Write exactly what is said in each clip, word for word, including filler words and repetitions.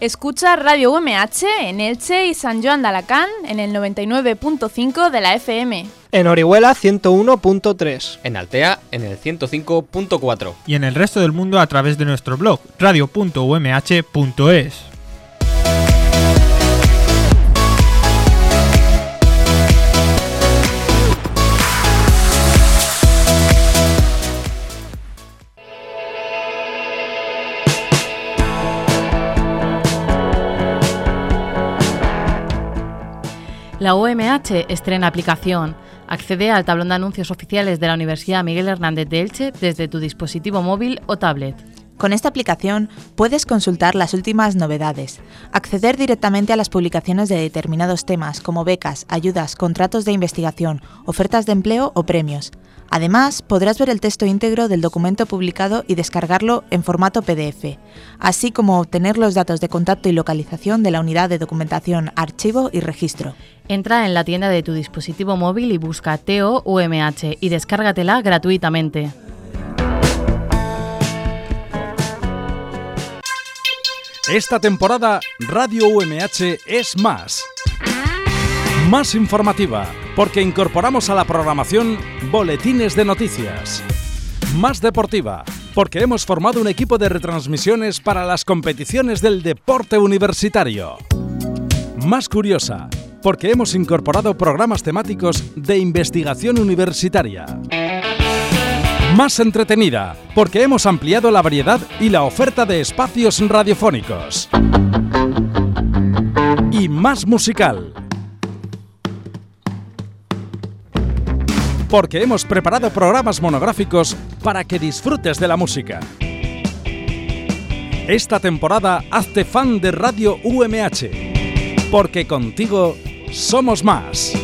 Escucha Radio U M H en Elche y San Joan de Alacant en el noventa y nueve punto cinco de la F M. En Orihuela ciento uno punto tres. En Altea en el ciento cinco punto cuatro. Y en el resto del mundo a través de nuestro blog radio punto u m h punto es. La U M H estrena aplicación. Accede al tablón de anuncios oficiales de la Universidad Miguel Hernández de Elche desde tu dispositivo móvil o tablet. Con esta aplicación puedes consultar las últimas novedades, acceder directamente a las publicaciones de determinados temas como becas, ayudas, contratos de investigación, ofertas de empleo o premios. Además, podrás ver el texto íntegro del documento publicado y descargarlo en formato P D F, así como obtener los datos de contacto y localización de la unidad de documentación, archivo y registro. Entra en la tienda de tu dispositivo móvil y busca T O U M H y descárgatela gratuitamente. Esta temporada Radio U M H es más. Más informativa, porque incorporamos a la programación boletines de noticias. Más deportiva, porque hemos formado un equipo de retransmisiones para las competiciones del deporte universitario. Más curiosa, porque hemos incorporado programas temáticos de investigación universitaria. Más entretenida, porque hemos ampliado la variedad y la oferta de espacios radiofónicos. Y más musical, porque hemos preparado programas monográficos para que disfrutes de la música. Esta temporada hazte fan de Radio U M H, porque contigo somos más.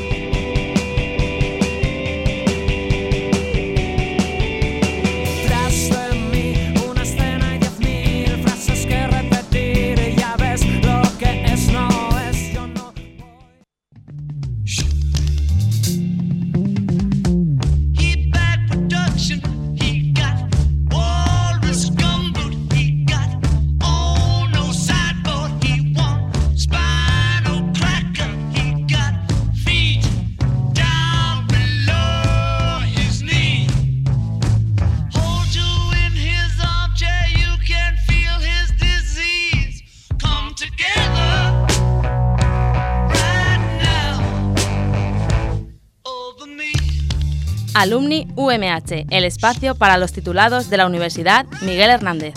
Alumni U M H, el espacio para los titulados de la Universidad Miguel Hernández.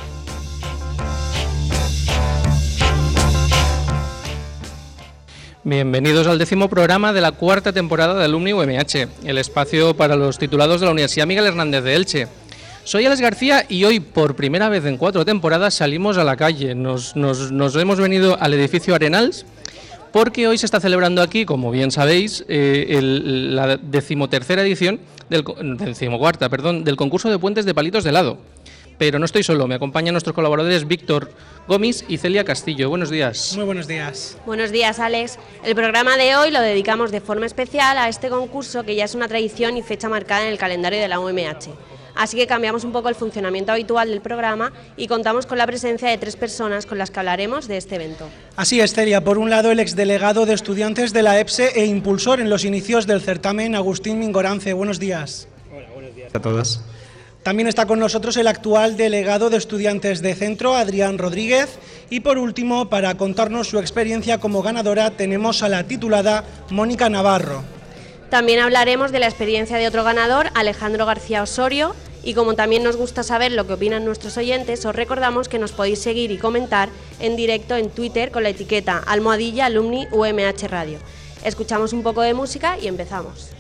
Bienvenidos al décimo programa de la cuarta temporada de Alumni U M H, el espacio para los titulados de la Universidad Miguel Hernández de Elche. Soy Alex García y hoy, por primera vez en cuatro temporadas, salimos a la calle. Nos, nos, nos hemos venido al edificio Arenals, porque hoy se está celebrando aquí, como bien sabéis, eh, el, la decimotercera edición, del, decimocuarta, perdón, del concurso de puentes de palitos de helado. Pero no estoy solo, me acompañan nuestros colaboradores Víctor Gómez y Celia Castillo. Buenos días. Muy buenos días. Buenos días, Alex. El programa de hoy lo dedicamos de forma especial a este concurso que ya es una tradición y fecha marcada en el calendario de la U M H. Así que cambiamos un poco el funcionamiento habitual del programa y contamos con la presencia de tres personas con las que hablaremos de este evento. Así es, Celia. Por un lado, el exdelegado de estudiantes de la E P S E e impulsor en los inicios del certamen, Agustín Mingorance. Buenos días. Hola, buenos días a todos. También está con nosotros el actual delegado de estudiantes de centro, Adrián Rodríguez. Y por último, para contarnos su experiencia como ganadora, tenemos a la titulada Mónica Navarro. También hablaremos de la experiencia de otro ganador, Alejandro García Osorio. Y como también nos gusta saber lo que opinan nuestros oyentes, os recordamos que nos podéis seguir y comentar en directo en Twitter con la etiqueta almohadilla alumni U M H Radio. Escuchamos un poco de música y empezamos.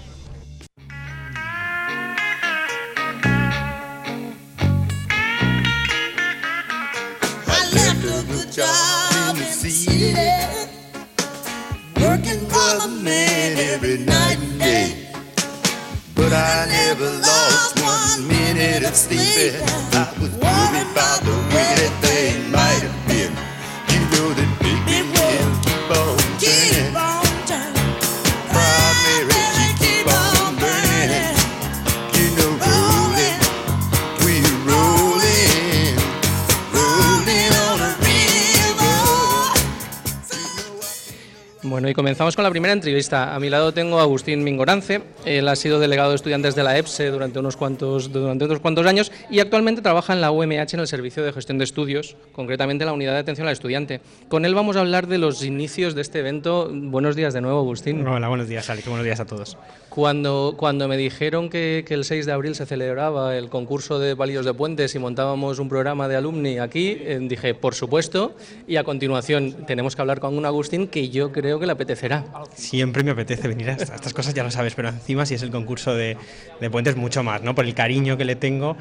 But I never lost one minute of sleeping. I was worried about the way that thing might have been. You know that big wheels keep on turning. Primary, she keep on burning. You know, rolling, we're rolling, rolling on a river. Bueno, y comenzamos con la primera entrevista. A mi lado tengo a Agustín Mingorance. Él ha sido delegado de estudiantes de la E P S E durante unos cuantos, durante unos cuantos años y actualmente trabaja en la U M H en el Servicio de Gestión de Estudios, concretamente en la Unidad de Atención al Estudiante. Con él vamos a hablar de los inicios de este evento. Buenos días de nuevo, Agustín. Hola, buenos días, Alex. Buenos días a todos. Cuando, cuando me dijeron que, que el seis de abril se celebraba el concurso de palillos de puentes y montábamos un programa de alumni aquí, eh, dije, por supuesto, y a continuación tenemos que hablar con un Agustín que yo creo que le apetecerá. Siempre me apetece venir a estas cosas, ya lo sabes, pero encima si es el concurso de, de puentes mucho más, ¿no? Por el cariño que le tengo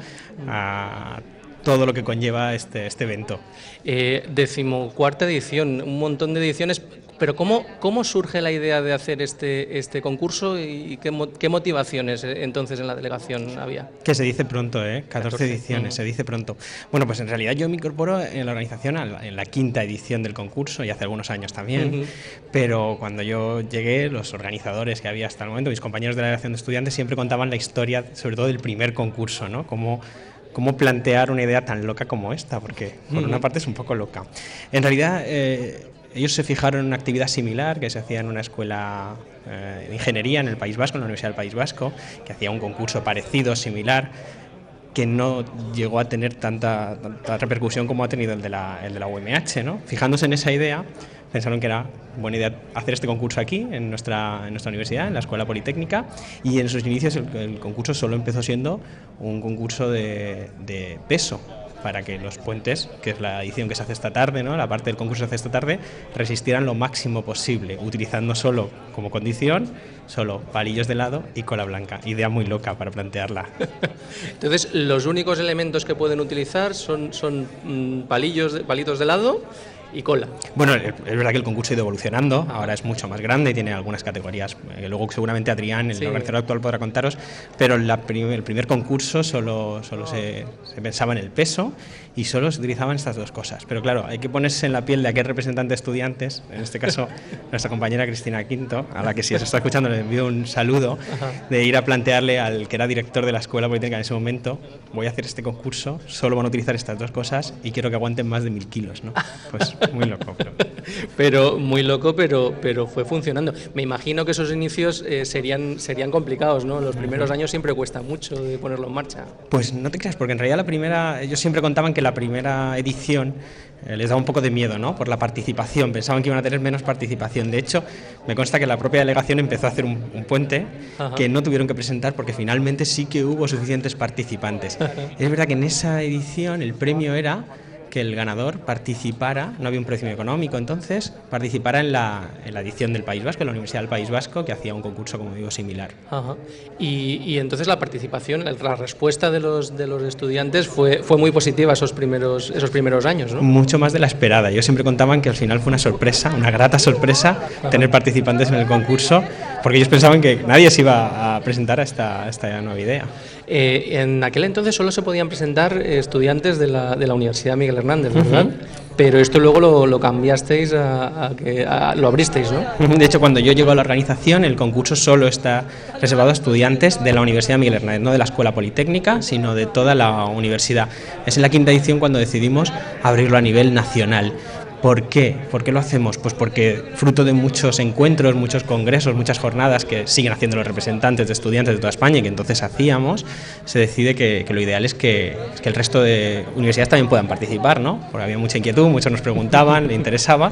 a todo lo que conlleva este, este evento. Eh, decimocuarta edición, un montón de ediciones, pero ¿cómo, cómo surge la idea de hacer este, este concurso y qué, qué motivaciones entonces en la delegación había? Que se dice pronto, ¿eh? catorce, catorce ediciones, uh-huh. se dice pronto. Bueno, pues en realidad yo me incorporo en la organización en la quinta edición del concurso y hace algunos años también, uh-huh. pero cuando yo llegué, los organizadores que había hasta el momento, mis compañeros de la delegación de estudiantes, siempre contaban la historia, sobre todo del primer concurso, ¿no? Cómo cómo plantear una idea tan loca como esta, porque por una parte es un poco loca. En realidad, eh, ellos se fijaron en una actividad similar que se hacía en una escuela eh, de ingeniería en el País Vasco, en la Universidad del País Vasco, que hacía un concurso parecido, similar, que no llegó a tener tanta, tanta repercusión como ha tenido el de la, el de la U M H, ¿no? Fijándose en esa idea, pensaron que era buena idea hacer este concurso aquí, en nuestra, en nuestra universidad, en la Escuela Politécnica, y en sus inicios el, el concurso solo empezó siendo un concurso de, de peso, para que los puentes, que es la edición que se hace esta tarde, ¿no? La parte del concurso que se hace esta tarde, resistieran lo máximo posible, utilizando solo como condición, solo palillos de helado y cola blanca. Idea muy loca para plantearla. Entonces, los únicos elementos que pueden utilizar son, son mmm, palillos de, palitos de helado y cola. Bueno, es verdad que el concurso ha ido evolucionando, ahora es mucho más grande y tiene algunas categorías que luego seguramente Adrián, el sí. organizador actual, podrá contaros, pero la prim el primer concurso solo, solo se, se pensaba en el peso y solo se utilizaban estas dos cosas. Pero claro, hay que ponerse en la piel de aquel representante de estudiantes, en este caso nuestra compañera Cristina Quinto, a la que si os está escuchando le envío un saludo, de ir a plantearle al que era director de la Escuela Politécnica en ese momento, voy a hacer este concurso, solo van a utilizar estas dos cosas y quiero que aguanten más de mil kilos, ¿no? Pues muy loco, pero... pero muy loco, pero, pero fue funcionando. Me imagino que esos inicios eh, serían, serían complicados, ¿no? Los primeros años siempre cuesta mucho de ponerlo en marcha. Pues no te creas, porque en realidad la primera, ellos siempre contaban que la primera edición eh, les daba un poco de miedo, ¿no? Por la participación, pensaban que iban a tener menos participación. De hecho, me consta que la propia delegación empezó a hacer un, un puente Ajá. que no tuvieron que presentar porque finalmente sí que hubo suficientes participantes. Ajá. Es verdad que en esa edición el premio era que el ganador participara, no había un premio económico entonces, participara en la, en la edición del País Vasco, en la Universidad del País Vasco, que hacía un concurso, como digo, similar. Ajá. Y, y entonces la participación, la respuesta de los, de los estudiantes fue, fue muy positiva esos primeros, esos primeros años, ¿no? Mucho más de la esperada. Ellos siempre contaban que al final fue una sorpresa, una grata sorpresa, Ajá. tener participantes en el concurso, porque ellos pensaban que nadie se iba a presentar a esta, a esta nueva idea. Eh, en aquel entonces solo se podían presentar estudiantes de la, de la Universidad Miguel Hernández, ¿verdad? Uh-huh. Pero esto luego lo, lo cambiasteis, a, a que, a, lo abristeis, ¿no? De hecho, cuando yo llego a la organización, el concurso solo está reservado a estudiantes de la Universidad Miguel Hernández, no de la Escuela Politécnica, sino de toda la universidad. Es en la quinta edición cuando decidimos abrirlo a nivel nacional. ¿Por qué? ¿Por qué lo hacemos? Pues porque fruto de muchos encuentros, muchos congresos, muchas jornadas que siguen haciendo los representantes de estudiantes de toda España y que entonces hacíamos, se decide que, que lo ideal es que, que el resto de universidades también puedan participar, ¿no? Porque había mucha inquietud, muchos nos preguntaban, le interesaba,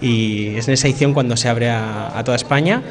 y es en esa edición cuando se abre a, a toda España.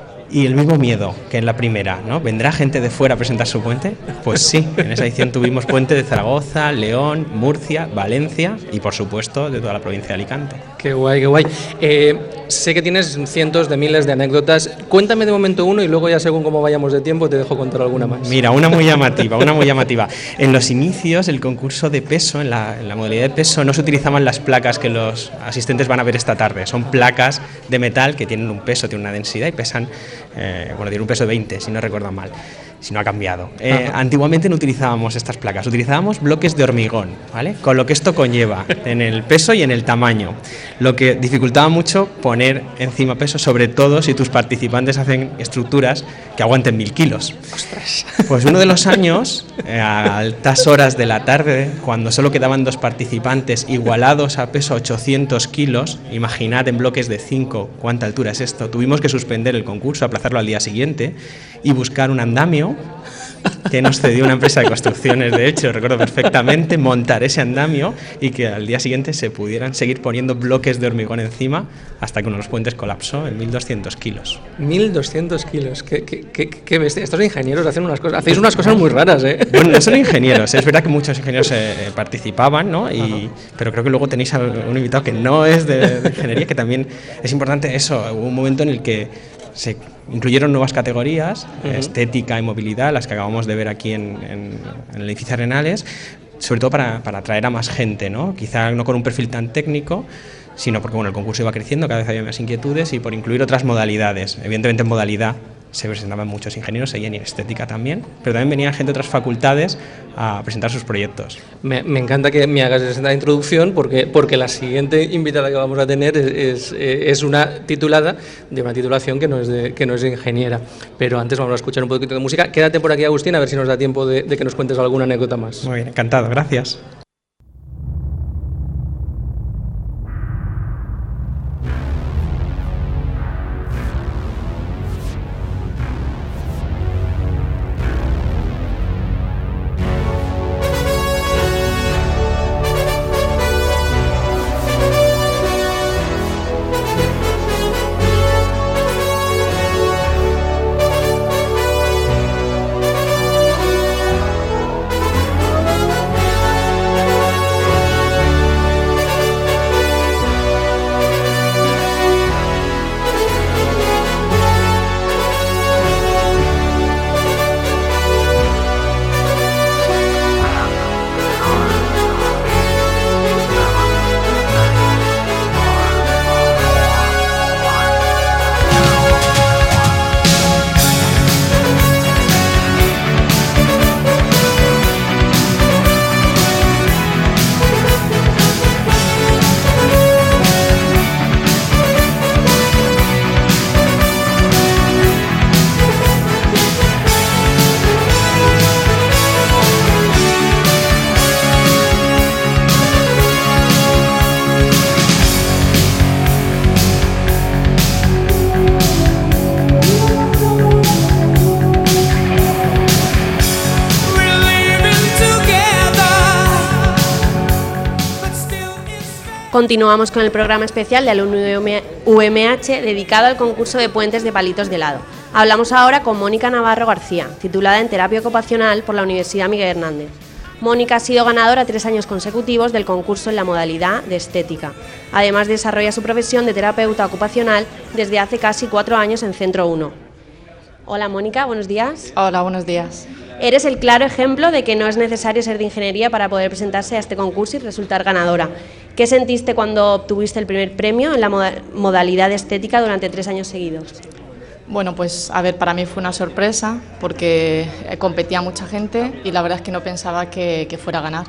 Y el mismo miedo que en la primera, ¿no? ¿Vendrá gente de fuera a presentar su puente? Pues sí, en esa edición tuvimos puente de Zaragoza, León, Murcia, Valencia y por supuesto de toda la provincia de Alicante. Qué guay, qué guay. Eh, sé que tienes cientos de miles de anécdotas. Cuéntame de momento uno y luego ya según cómo vayamos de tiempo te dejo contar alguna más. Mira, una muy llamativa, una muy llamativa. En los inicios, el concurso de peso, en la, en la modalidad de peso, no se utilizaban las placas que los asistentes van a ver esta tarde. Son placas de metal que tienen un peso, tienen una densidad y pesan, eh, bueno, tienen un peso de veinte, si no recuerdo mal. Si no ha cambiado. Eh, antiguamente no utilizábamos estas placas, utilizábamos bloques de hormigón, ¿vale? Con lo que esto conlleva en el peso y en el tamaño, lo que dificultaba mucho poner encima peso, sobre todo si tus participantes hacen estructuras que aguanten mil kilos. ¡Ostras! Pues uno de los años, eh, a altas horas de la tarde, cuando solo quedaban dos participantes igualados a peso ochocientos kilos, imaginad en bloques de cinco cuánta altura es esto, tuvimos que suspender el concurso, aplazarlo al día siguiente y buscar un andamio que nos cedió una empresa de construcciones, de hecho, recuerdo perfectamente, montar ese andamio y que al día siguiente se pudieran seguir poniendo bloques de hormigón encima hasta que uno de los puentes colapsó en mil doscientos kilos. mil doscientos kilos, qué, qué, qué, qué bestia. Estos ingenieros hacen unas cosas, hacéis unas cosas muy raras, ¿eh? Bueno, no son ingenieros, es verdad que muchos ingenieros eh, participaban, ¿no? Y, pero creo que luego tenéis a un invitado que no es de, de ingeniería, que también es importante eso, hubo un momento en el que se incluyeron nuevas categorías, uh-huh. estética y movilidad, las que acabamos de ver aquí en, en, en el edificio Arenales, sobre todo para, para atraer a más gente, ¿no? Quizá no con un perfil tan técnico, sino porque bueno, el concurso iba creciendo, cada vez había más inquietudes y por incluir otras modalidades. Evidentemente en modalidad se presentaban muchos ingenieros, seguían en estética también, pero también venía gente de otras facultades a presentar sus proyectos. Me, me encanta que me hagas esta introducción porque, porque la siguiente invitada que vamos a tener es, es, es una titulada de una titulación que no, es de, que no es de ingeniera. Pero antes vamos a escuchar un poquito de música. Quédate por aquí, Agustín, a ver si nos da tiempo de, de que nos cuentes alguna anécdota más. Muy bien, encantado, gracias. Continuamos con el programa especial de Alumni U M H dedicado al concurso de puentes de palitos de helado. Hablamos ahora con Mónica Navarro García, titulada en Terapia Ocupacional por la Universidad Miguel Hernández. Mónica ha sido ganadora tres años consecutivos del concurso en la modalidad de estética. Además desarrolla su profesión de terapeuta ocupacional desde hace casi cuatro años en Centro uno. Hola Mónica, buenos días. Hola, buenos días. Eres el claro ejemplo de que no es necesario ser de ingeniería para poder presentarse a este concurso y resultar ganadora. ¿Qué sentiste cuando obtuviste el primer premio en la moda- modalidad de estética durante tres años seguidos? Bueno, pues a ver, para mí fue una sorpresa porque competía mucha gente y la verdad es que no pensaba que, que fuera a ganar.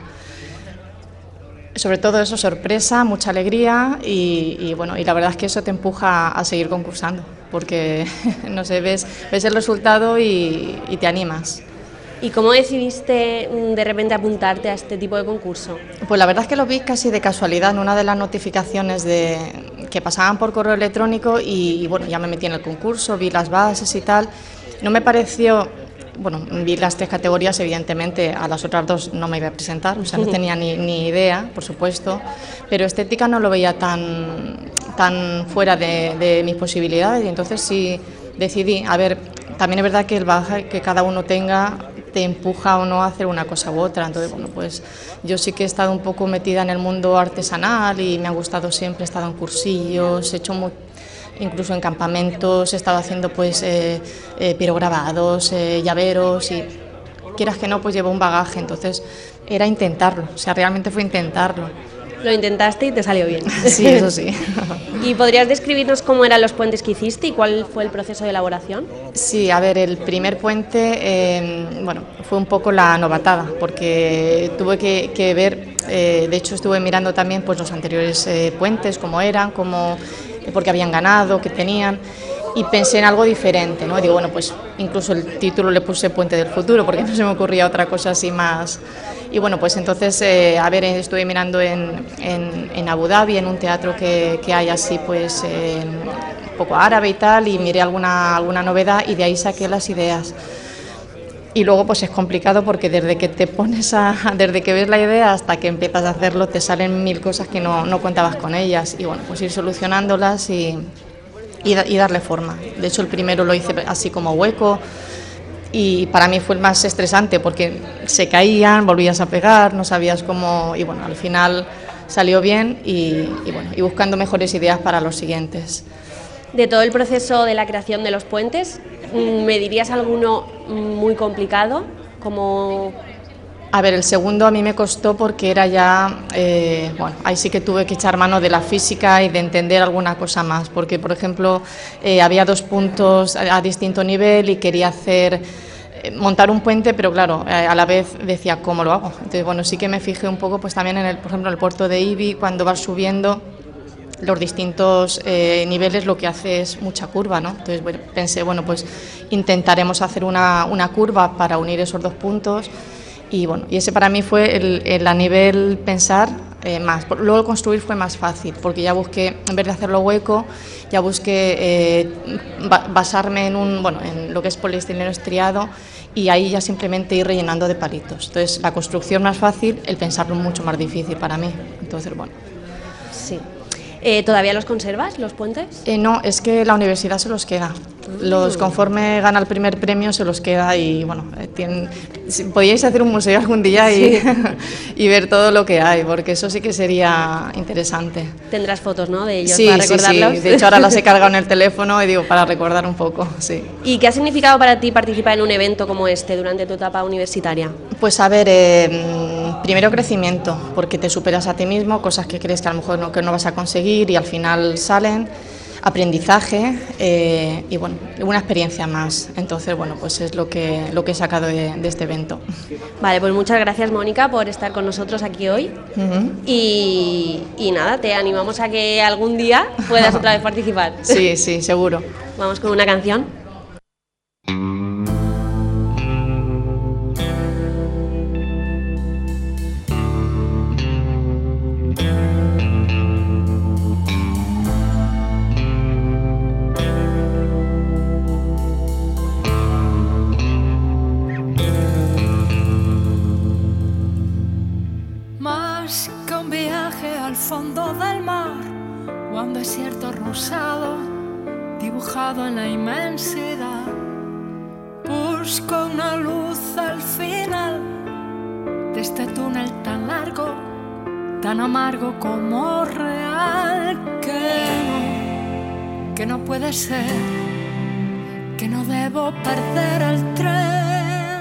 Sobre todo eso, sorpresa, mucha alegría y, y bueno, y la verdad es que eso te empuja a seguir concursando porque, no sé, ves, ves el resultado y, y te animas. ¿Y cómo decidiste de repente apuntarte a este tipo de concurso? Pues la verdad es que lo vi casi de casualidad en una de las notificaciones de, que pasaban por correo electrónico y, y bueno, ya me metí en el concurso, vi las bases y tal. No me pareció, bueno, vi las tres categorías, evidentemente a las otras dos no me iba a presentar, o sea, no tenía ni, ni idea, por supuesto, pero estética no lo veía tan, tan fuera de, de mis posibilidades y entonces sí decidí, a ver, también es verdad que el bagaje que cada uno tenga te empuja o no a hacer una cosa u otra, entonces bueno, pues yo sí que he estado un poco metida en el mundo artesanal y me ha gustado siempre, he estado en cursillos, he hecho muy, incluso en campamentos, he estado haciendo pues eh, eh, pirograbados, eh, llaveros y quieras que no pues llevo un bagaje, entonces era intentarlo, o sea realmente fue intentarlo. Lo intentaste y te salió bien. Sí, eso sí. ¿Y podrías describirnos cómo eran los puentes que hiciste y cuál fue el proceso de elaboración? Sí, a ver, el primer puente, eh, bueno, fue un poco la novatada, porque tuve que, que ver, eh, de hecho estuve mirando también pues los anteriores eh, puentes, cómo eran, cómo, porque habían ganado, qué tenían, y pensé en algo diferente, ¿no? Digo, bueno, pues incluso el título le puse Puente del Futuro, porque no se me ocurría otra cosa así más. Y bueno, pues entonces, eh, a ver, estuve mirando en, en, en Abu Dhabi, en un teatro que, que hay así, pues, eh, un poco árabe y tal, y miré alguna, alguna novedad y de ahí saqué las ideas. Y luego pues es complicado porque desde que te pones a, desde que ves la idea hasta que empiezas a hacerlo te salen mil cosas que no, no contabas con ellas y bueno, pues ir solucionándolas y, y, y darle forma. De hecho el primero lo hice así como hueco y para mí fue el más estresante porque se caían, volvías a pegar, no sabías cómo y bueno, al final salió bien y, y bueno, y buscando mejores ideas para los siguientes. De todo el proceso de la creación de los puentes, ¿me dirías alguno muy complicado? Como... A ver, el segundo a mí me costó porque era ya, eh, bueno, ahí sí que tuve que echar mano de la física y de entender alguna cosa más, porque por ejemplo eh, había dos puntos a, a distinto nivel y quería hacer, eh, montar un puente, pero claro, eh, a la vez decía, ¿cómo lo hago? Entonces, bueno, sí que me fijé un poco pues también en el, por ejemplo, en el puerto de Ibi, cuando vas subiendo los distintos eh, niveles lo que hace es mucha curva, ¿no? Entonces bueno, pensé, bueno, pues intentaremos hacer una, una curva para unir esos dos puntos y bueno, y ese para mí fue el, el a nivel pensar eh, más. Luego construir fue más fácil porque ya busqué, en vez de hacerlo hueco, ya busqué eh, basarme en, un, bueno, en lo que es poliestireno estriado y ahí ya simplemente ir rellenando de palitos. Entonces la construcción más fácil, el pensarlo mucho más difícil para mí. Entonces bueno. Sí. Eh, ¿Todavía los conservas, los puentes? Eh, no, es que la universidad se los queda. Los, conforme gana el primer premio se los queda y bueno, eh, tienen, si, podíais hacer un museo algún día y, sí. y ver todo lo que hay, porque eso sí que sería interesante. Tendrás fotos, ¿no?, de ellos sí, para recordarlos. Sí, sí, de hecho ahora las he cargado en el teléfono y digo, para recordar un poco, sí. ¿Y qué ha significado para ti participar en un evento como este durante tu etapa universitaria? Pues a ver, eh, primero crecimiento, porque te superas a ti mismo, cosas que crees que a lo mejor no, que no vas a conseguir y al final salen. Aprendizaje eh, y bueno, una experiencia más. Entonces, bueno, pues es lo que, lo que he sacado de, de este evento. Vale, pues muchas gracias, Mónica, por estar con nosotros aquí hoy. Uh-huh. y, y nada, te animamos a que algún día puedas otra vez participar. Sí, sí, seguro. Vamos con una canción. Fondo del mar o a un desierto rosado dibujado en la inmensidad. Busco una luz al final de este túnel tan largo, tan amargo como real, que no, que no puede ser, que no debo perder el tren.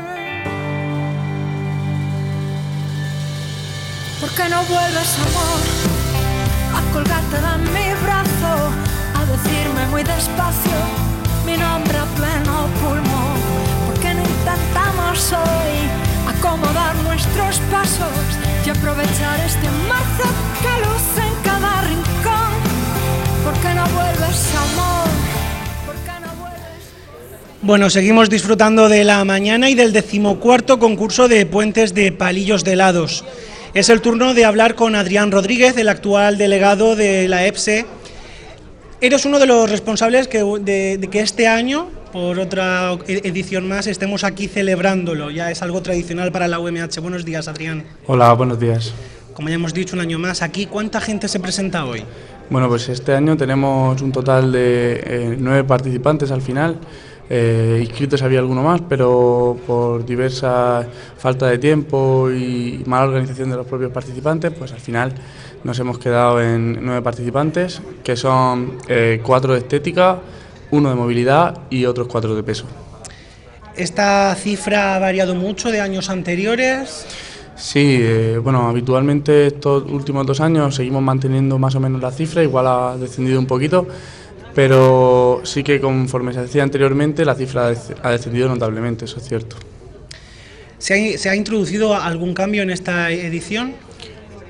¿Por qué no vuelves, amor, a colgarte de mi brazo, a decirme muy despacio mi nombre a pleno pulmón? ¿Por qué no intentamos hoy acomodar nuestros pasos y aprovechar este marzo que luce en cada rincón? ¿Por qué no vuelves, amor? ¿Por qué no vuelves? Bueno, seguimos disfrutando de la mañana y del decimocuarto concurso de puentes de palillos de helados. Es el turno de hablar con Adrián Rodríguez, el actual delegado de la E P S E. Eres uno de los responsables que, de, de que este año, por otra edición más, estemos aquí celebrándolo. Ya es algo tradicional para la U M H. Buenos días, Adrián. Hola, buenos días. Como ya hemos dicho, un año más aquí. ¿Cuánta gente se presenta hoy? Bueno, pues este año tenemos un total de eh, nueve participantes al final. Eh, inscritos había alguno más, pero por diversa falta de tiempo y mala organización de los propios participantes, pues al final nos hemos quedado en nueve participantes, que son eh, cuatro de estética, uno de movilidad y otros cuatro de peso. ¿Esta cifra ha variado mucho de años anteriores? Sí, eh, bueno, habitualmente estos últimos dos años seguimos manteniendo más o menos la cifra, igual ha descendido un poquito, pero sí que conforme se decía anteriormente la cifra ha descendido notablemente, eso es cierto. ¿Se ha, se ha introducido algún cambio en esta edición?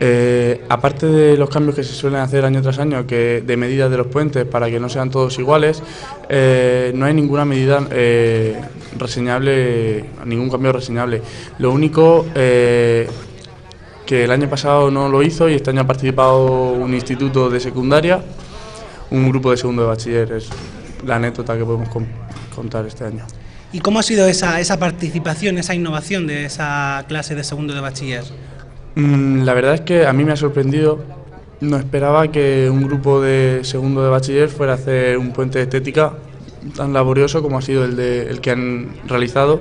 Eh, aparte de los cambios que se suelen hacer año tras año, que de medidas de los puentes para que no sean todos iguales, eh, no hay ninguna medida eh, reseñable, ningún cambio reseñable. Lo único eh, que el año pasado no lo hizo y este año ha participado un instituto de secundaria, un grupo de segundo de bachiller, es la anécdota que podemos con, contar este año. ¿Y cómo ha sido esa, esa participación, esa innovación de esa clase de segundo de bachiller? Mm, la verdad es que a mí me ha sorprendido. No esperaba que un grupo de segundo de bachiller fuera a hacer un puente de estética tan laborioso como ha sido el, de, el que han realizado,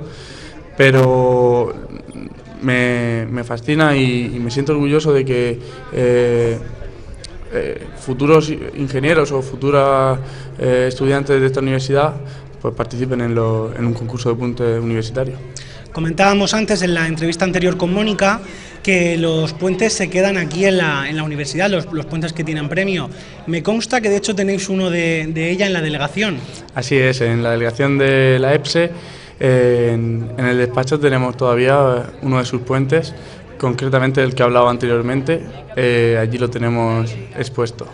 pero me, me fascina y, y me siento orgulloso de que eh, eh, futuros ingenieros o futuros eh, estudiantes de esta universidad pues participen en, lo, en un concurso de puente universitario. Comentábamos antes en la entrevista anterior con Mónica que los puentes se quedan aquí en la, en la universidad, los, los puentes que tienen premio. Me consta que de hecho tenéis uno de, de ella en la delegación. Así es, en la delegación de la EPSE, eh, en, en el despacho tenemos todavía uno de sus puentes, concretamente el que hablaba anteriormente, eh, allí lo tenemos expuesto.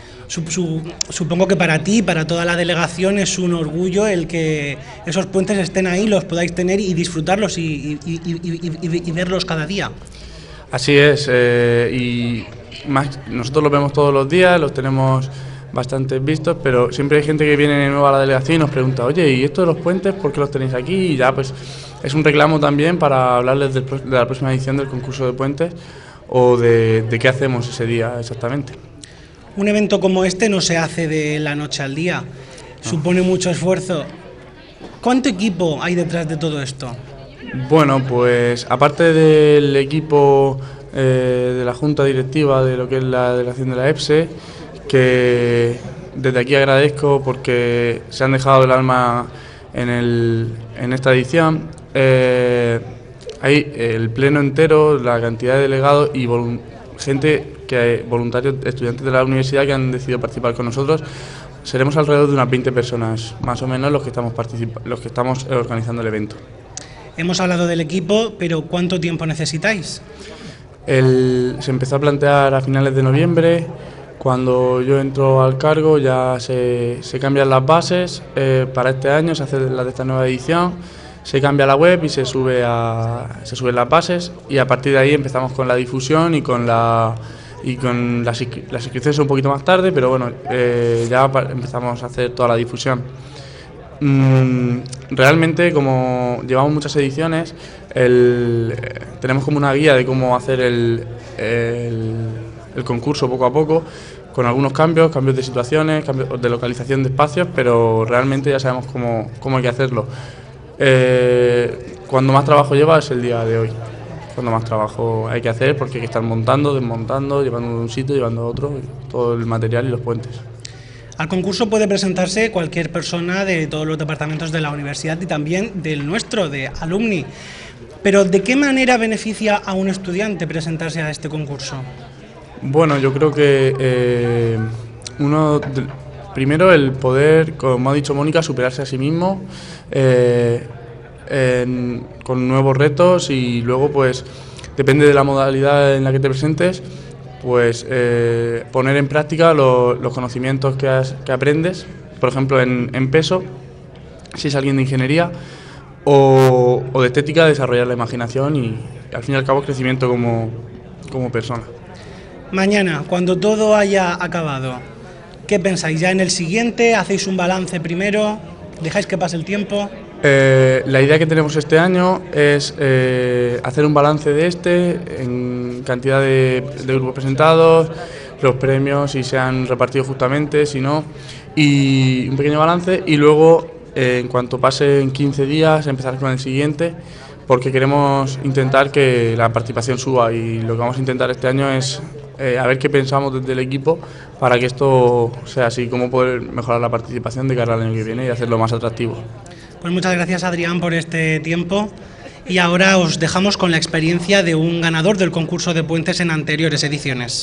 Supongo que para ti, para toda la delegación, es un orgullo el que esos puentes estén ahí, los podáis tener y disfrutarlos y, y, y, y, y, y verlos cada día. Así es, eh, y más, nosotros los vemos todos los días, los tenemos bastante vistos, pero siempre hay gente que viene nueva a la delegación y nos pregunta, oye, ¿y esto de los puentes por qué los tenéis aquí? Y ya pues es un reclamo también para hablarles del, de la próxima edición del concurso de puentes o de, de qué hacemos ese día exactamente. Un evento como este no se hace de la noche al día, supone mucho esfuerzo. ¿Cuánto equipo hay detrás de todo esto? Bueno, pues aparte del equipo eh, de la Junta Directiva de lo que es la delegación de la EPSE, que desde aquí agradezco porque se han dejado el alma en, el, en esta edición, eh, hay el pleno entero, la cantidad de delegados y gente que hay voluntarios, estudiantes de la universidad que han decidido participar con nosotros. Seremos alrededor de unas veinte personas, más o menos, los que estamos los que estamos organizando el evento. Hemos hablado del equipo, pero ¿cuánto tiempo necesitáis? El, se empezó a plantear a finales de noviembre. Cuando yo entro al cargo ya se, se cambian las bases eh, para este año, se hace la de esta nueva edición, se cambia la web y se sube a, se suben las bases y a partir de ahí empezamos con la difusión y con la y con las, las inscripciones un poquito más tarde, pero bueno, eh, ya empezamos a hacer toda la difusión. Mm, realmente, como llevamos muchas ediciones, el, eh, tenemos como una guía de cómo hacer el, el, el concurso poco a poco, con algunos cambios, cambios de situaciones, cambios de localización de espacios, pero realmente ya sabemos cómo, cómo hay que hacerlo. Eh, cuando más trabajo lleva es el día de hoy. Cuando más trabajo hay que hacer porque hay que estar montando, desmontando, llevando de un sitio, llevando a otro, todo el material y los puentes. Al concurso puede presentarse cualquier persona de todos los departamentos de la universidad y también del nuestro, de Alumni. Pero ¿de qué manera beneficia a un estudiante presentarse a este concurso? Bueno, yo creo que eh, uno, de, primero el poder, como ha dicho Mónica, superarse a sí mismo, eh, En, con nuevos retos y luego pues depende de la modalidad en la que te presentes, pues eh, poner en práctica lo, los conocimientos que, has, que aprendes, por ejemplo en, en peso, si es alguien de ingeniería, o, o de estética, desarrollar la imaginación y al fin y al cabo crecimiento como, como persona. Mañana, cuando todo haya acabado, ¿qué pensáis? ¿Ya en el siguiente? ¿Hacéis un balance primero? ¿Dejáis que pase el tiempo? Eh, la idea que tenemos este año es eh, hacer un balance de este en cantidad de, de grupos presentados, los premios, si se han repartido justamente, si no, y un pequeño balance y luego eh, en cuanto pasen quince días empezar con el siguiente porque queremos intentar que la participación suba y lo que vamos a intentar este año es eh, a ver qué pensamos desde el equipo para que esto sea así, cómo poder mejorar la participación de cara al año que viene y hacerlo más atractivo. Pues muchas gracias, Adrián, por este tiempo y ahora os dejamos con la experiencia de un ganador del concurso de puentes en anteriores ediciones.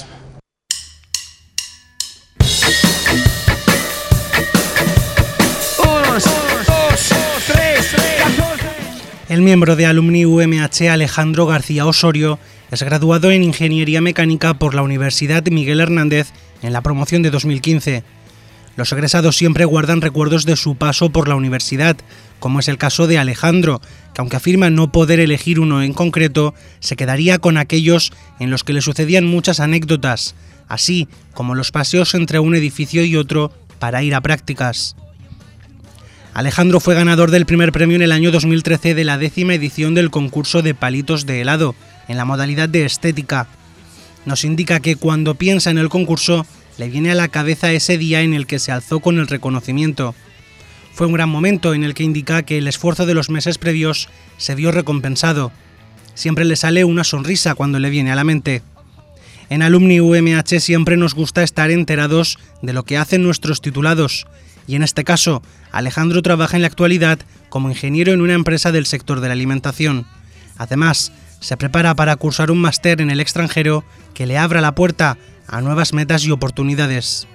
El miembro de Alumni U M H, Alejandro García Osorio, es graduado en Ingeniería Mecánica por la Universidad Miguel Hernández en la promoción de dos mil quince. Los egresados siempre guardan recuerdos de su paso por la universidad, como es el caso de Alejandro, que aunque afirma no poder elegir uno en concreto, se quedaría con aquellos en los que le sucedían muchas anécdotas, así como los paseos entre un edificio y otro para ir a prácticas. Alejandro fue ganador del primer premio en el año dos mil trece de la décima edición del concurso de palitos de helado, en la modalidad de estética. Nos indica que cuando piensa en el concurso, le viene a la cabeza ese día en el que se alzó con el reconocimiento. Fue un gran momento en el que indica que el esfuerzo de los meses previos se vio recompensado. Siempre le sale una sonrisa cuando le viene a la mente. En Alumni U M H siempre nos gusta estar enterados de lo que hacen nuestros titulados, y en este caso, Alejandro trabaja en la actualidad como ingeniero en una empresa del sector de la alimentación. Además, se prepara para cursar un máster en el extranjero que le abra la puerta a nuevas metas y oportunidades.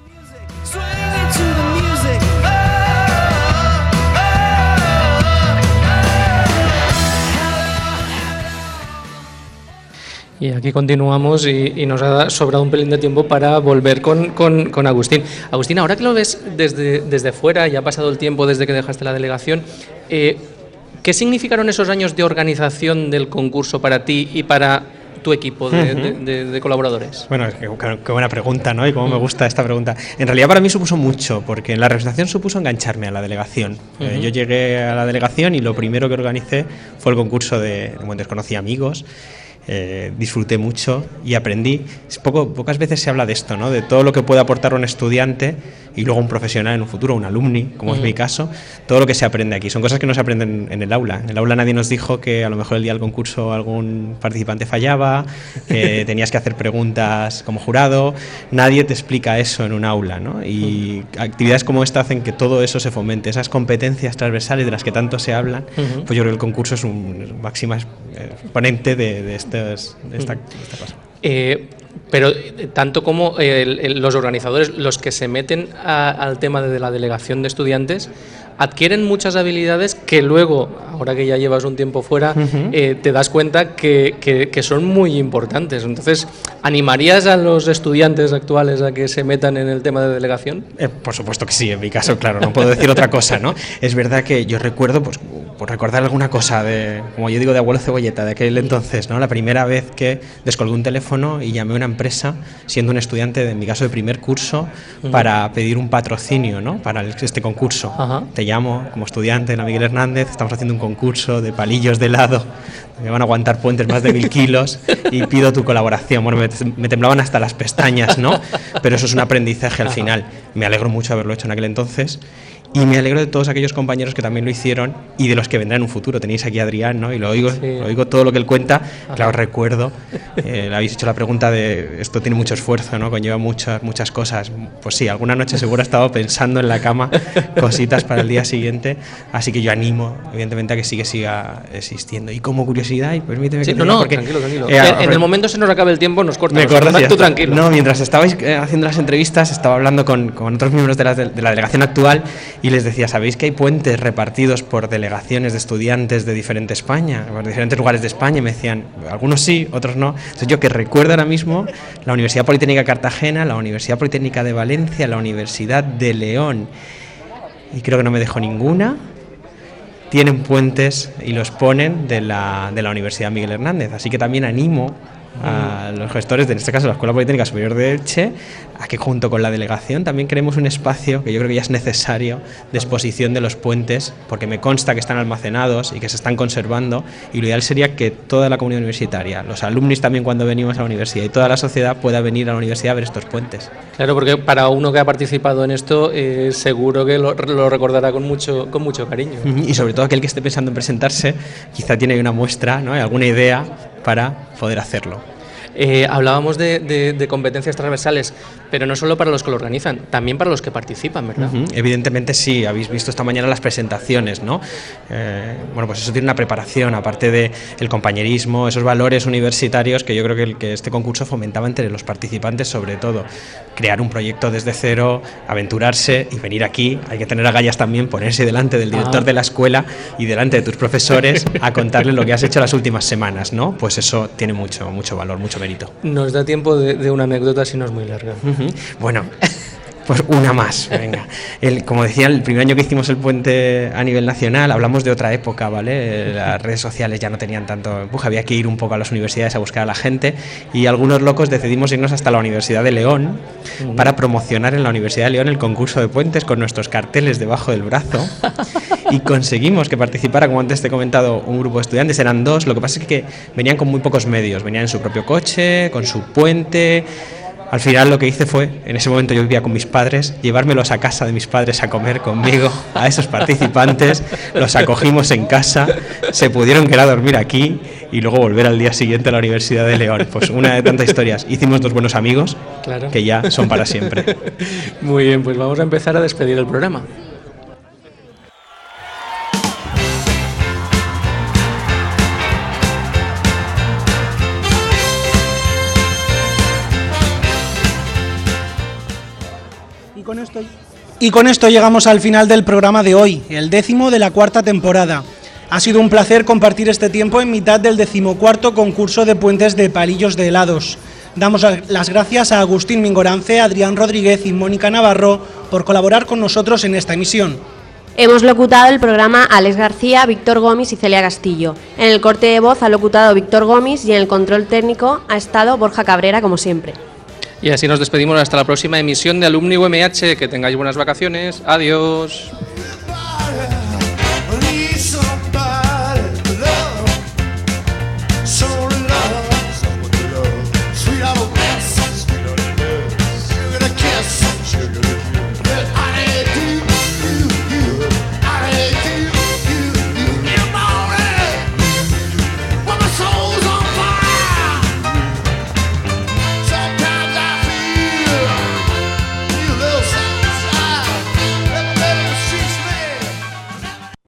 Y aquí continuamos y, y nos ha sobrado un pelín de tiempo para volver con, con, con Agustín. Agustín, ahora que lo ves desde, desde fuera, ya ha pasado el tiempo desde que dejaste la delegación, eh, ¿qué significaron esos años de organización del concurso para ti y para tu equipo de, uh-huh. de, de, de colaboradores? Bueno, qué, qué buena pregunta, ¿no? Y cómo me gusta esta pregunta. En realidad para mí supuso mucho, porque en la representación supuso engancharme a la delegación. Uh-huh. Eh, yo llegué a la delegación y lo primero que organicé fue el concurso de... Bueno, conocí amigos. Eh, disfruté mucho y aprendí. Poco, pocas veces se habla de esto, ¿no? De todo lo que puede aportar un estudiante y luego un profesional en un futuro, un alumni, como mm. es mi caso, todo lo que se aprende aquí. Son cosas que no se aprenden en el aula. En el aula nadie nos dijo que a lo mejor el día del concurso algún participante fallaba, que tenías que hacer preguntas como jurado. Nadie te explica eso en un aula, ¿no? Y mm. actividades como esta hacen que todo eso se fomente. Esas competencias transversales de las que tanto se hablan, mm-hmm. pues yo creo que el concurso es un máximo exponente de, de este de esta, de esta cosa. Eh, pero tanto como eh, el, el, los organizadores, los que se meten a, al tema de la delegación de estudiantes, adquieren muchas habilidades que luego, ahora que ya llevas un tiempo fuera, uh-huh. eh, te das cuenta que, que, que son muy importantes. Entonces, ¿animarías a los estudiantes actuales a que se metan en el tema de delegación? Eh, por supuesto que sí, en mi caso, claro, no puedo decir otra cosa, ¿no? Es verdad que yo recuerdo, pues, por recordar alguna cosa, de, como yo digo, de abuelo cebolleta, de aquel entonces, ¿no? La primera vez que descolgué un teléfono y llamé a una empresa, siendo un estudiante, en mi caso, de primer curso, uh-huh. para pedir un patrocinio, ¿no? Para el, este concurso. Uh-huh. Te llamo como estudiante en la Miguel Hernández, estamos haciendo un concurso de palillos de helado, me van a aguantar puentes más de mil kilos y pido tu colaboración. Bueno, me, me temblaban hasta las pestañas, ¿no? Pero eso es un aprendizaje al final. Me alegro mucho de haberlo hecho en aquel entonces. Y me alegro de todos aquellos compañeros que también lo hicieron y de los que vendrán en un futuro. Tenéis aquí a Adrián, ¿no? Y lo oigo, sí. lo oigo todo lo que él cuenta. Ajá. Claro, recuerdo, eh, le habéis hecho la pregunta de esto tiene mucho esfuerzo, ¿no? Conlleva muchas, muchas cosas. Pues sí, alguna noche seguro he estado pensando en la cama cositas para el día siguiente. Así que yo animo, evidentemente, a que sí que siga existiendo. Y como curiosidad, y permíteme sí, que... No, no, porque, tranquilo, tranquilo. Eh, en, en el momento se nos acabe el tiempo, nos corta. Me cortas, tú tranquilo. No, mientras estabais eh, haciendo las entrevistas, estaba hablando con, con otros miembros de la, de la delegación actual y les decía, ¿sabéis que hay puentes repartidos por delegaciones de estudiantes de diferente España, por diferentes lugares de España? Y me decían, algunos sí, otros no. Entonces yo que recuerdo ahora mismo la Universidad Politécnica de Cartagena, la Universidad Politécnica de Valencia, la Universidad de León, y creo que no me dejo ninguna, tienen puentes y los ponen de la, de la Universidad Miguel Hernández. Así que también animo a los gestores, de, en este caso la Escuela Politécnica Superior de Elche, a que junto con la delegación también creemos un espacio que yo creo que ya es necesario de exposición de los puentes, porque me consta que están almacenados y que se están conservando, y lo ideal sería que toda la comunidad universitaria, los alumnos también cuando venimos a la universidad y toda la sociedad pueda venir a la universidad a ver estos puentes. Claro, porque para uno que ha participado en esto, eh, seguro que lo, lo recordará con mucho, con mucho cariño. Y sobre todo aquel que esté pensando en presentarse, quizá tiene una muestra, ¿no? Alguna idea para poder hacerlo. Eh, hablábamos de, de, de competencias transversales, pero no solo para los que lo organizan, también para los que participan, ¿verdad? Uh-huh. Evidentemente sí, habéis visto esta mañana las presentaciones, ¿no? Eh, bueno, pues eso tiene una preparación, aparte de el compañerismo, esos valores universitarios que yo creo que, el, que este concurso fomentaba entre los participantes, sobre todo. Crear un proyecto desde cero, aventurarse y venir aquí. Hay que tener agallas también, ponerse delante del director ah. de la escuela y delante de tus profesores a contarles lo que has hecho las últimas semanas, ¿no? Pues eso tiene mucho, mucho valor, mucho mérito. Nos da tiempo de, de una anécdota si no es muy larga. Uh-huh. Bueno, pues una más, venga. El, como decía, el primer año que hicimos el puente a nivel nacional, hablamos de otra época, ¿vale? Las redes sociales ya no tenían tanto empuje, había que ir un poco a las universidades a buscar a la gente y algunos locos decidimos irnos hasta la Universidad de León uh-huh. para promocionar en la Universidad de León el concurso de puentes con nuestros carteles debajo del brazo y conseguimos que participara, como antes te he comentado, un grupo de estudiantes, eran dos, lo que pasa es que venían con muy pocos medios, venían en su propio coche, con su puente. Al final lo que hice fue, en ese momento yo vivía con mis padres, llevármelos a casa de mis padres a comer conmigo, a esos participantes, los acogimos en casa, se pudieron quedar a dormir aquí y luego volver al día siguiente a la Universidad de León. Pues una de tantas historias. Hicimos dos buenos amigos, claro, que ya son para siempre. Muy bien, pues vamos a empezar a despedir el programa. Con esto, y con esto llegamos al final del programa de hoy, el décimo de la cuarta temporada. Ha sido un placer compartir este tiempo en mitad del decimocuarto concurso de puentes de palillos de helados. Damos las gracias a Agustín Mingorance, Adrián Rodríguez y Mónica Navarro por colaborar con nosotros en esta emisión. Hemos locutado el programa Alex García, Víctor Gómez y Celia Castillo. En el corte de voz ha locutado Víctor Gómez y en el control técnico ha estado Borja Cabrera, como siempre. Y así nos despedimos hasta la próxima emisión de Alumni U M H. Que tengáis buenas vacaciones. Adiós.